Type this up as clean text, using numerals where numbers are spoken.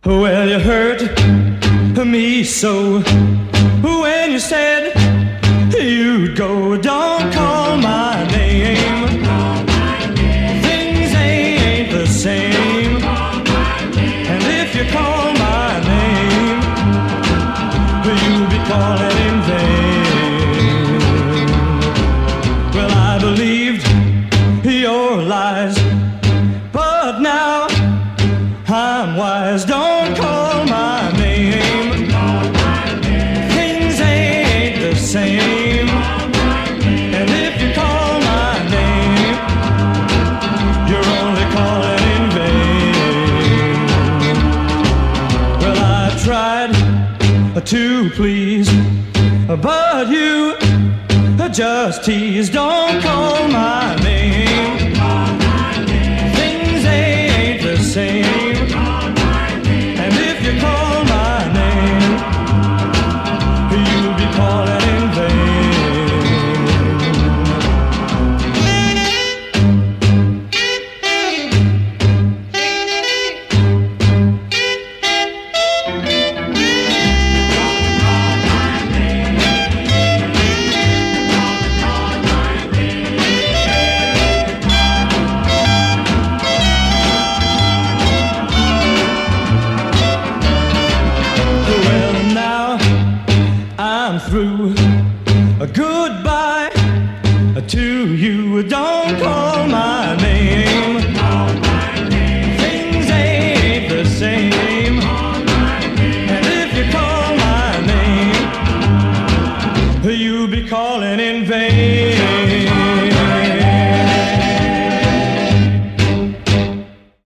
Well, you hurt me so when you said you'd go. Don't call my name. Things ain't the same. And if you call my name, you'll be calling in vain. Well, I believed your lies, but now I'm wise. Don't call my name. Things ain't the same. And if you call my name, you're only calling in vain. Well, I tried to please, but you just tease. Don't call my name. Things ain't the same. And if you call my name, you'll be calling in through.